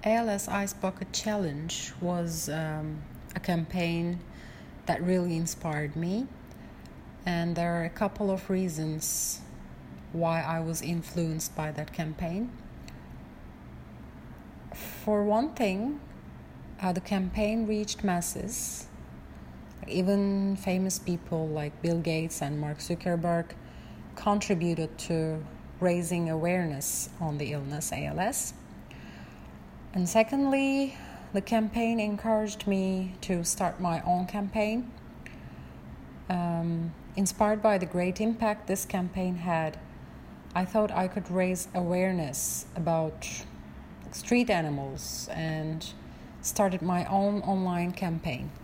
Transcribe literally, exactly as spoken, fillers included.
A L S Ice Bucket Challenge was um, a campaign that really inspired me, and there are a couple of reasons why I was influenced by that campaign. For one thing, uh, the campaign reached masses. Even famous people like Bill Gates and Mark Zuckerberg contributed to raising awareness on the illness A L S. And secondly, the campaign encouraged me to start my own campaign. Um, inspired by the great impact this campaign had, I thought I could raise awareness about street animals and started my own online campaign.